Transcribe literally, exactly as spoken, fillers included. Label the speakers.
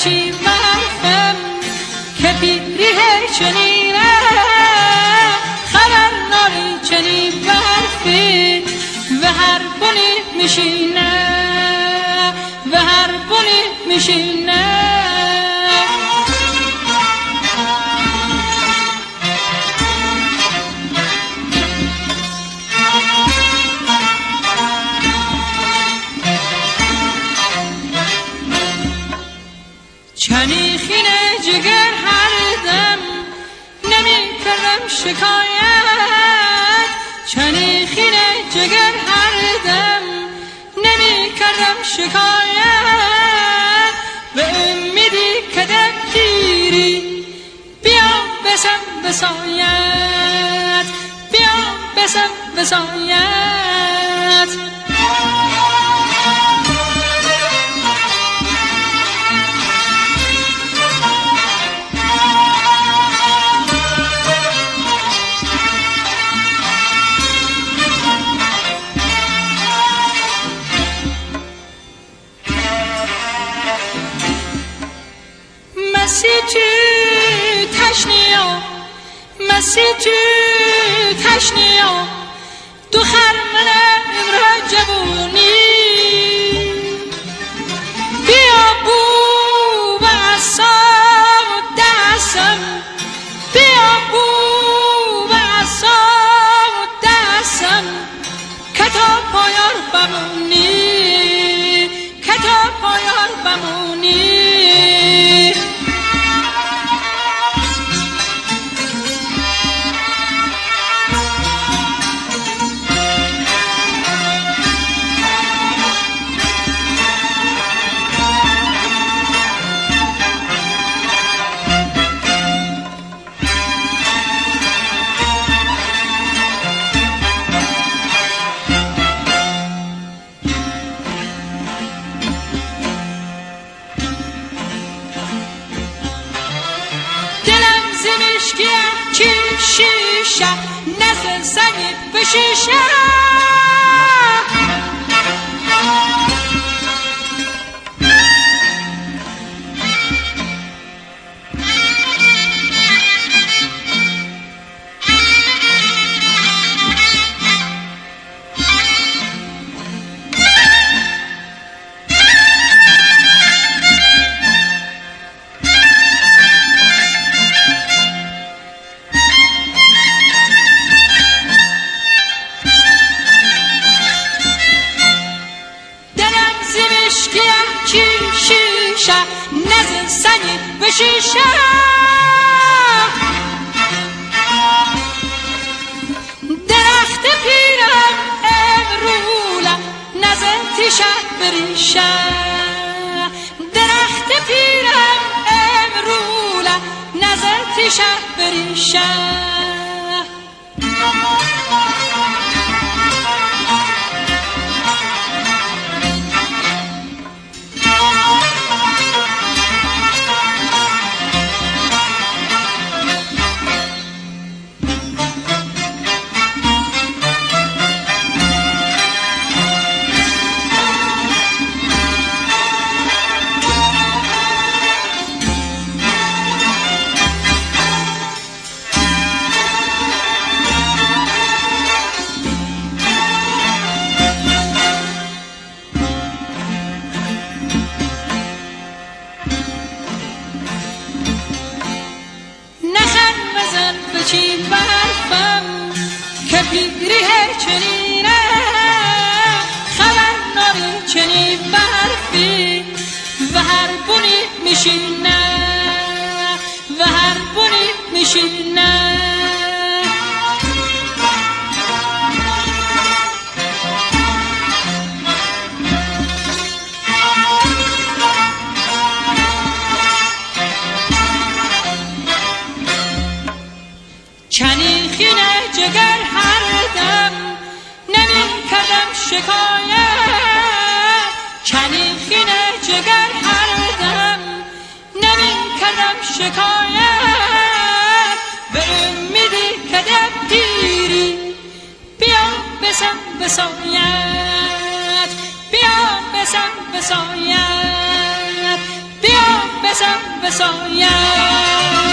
Speaker 1: بچی برفم که پیری چنینه خبر ناری چنین برفی و هر بونی میشینه و هر بونی میشینه چنی خینه جگر هر دم نمی کردم شکایت چنی خینه جگر هر دم نمی کردم شکایت به امیدی که در پیری بیا بسم بسایت بیا بسم بسایت مسیجی تشنیا مسیجی تشنیا دو خرمن امرا جبونی بیا بو بسام دستم بیا بو بسام دستم کتاب پایار بمونی کتاب پایار بمونی چی شیشه نزل زنی به شیشه نزل سنی به شیشه درخت پیرم امروله نزل تیشت بریشه درخت پیرم امروله نزل تیشت بریشه بچی برفم که پیری چنینه خبر ناری چنین برفی و هر بونی میشینه و هر بونی میشینه چنین خینه جگر هر دم نمی کردم شکایت چنین خینه جگر هر دم نمی کردم شکایت به امیدی که در پیری بیا بسم بسایت بیا بسم بسایت بیا نفسم بسایم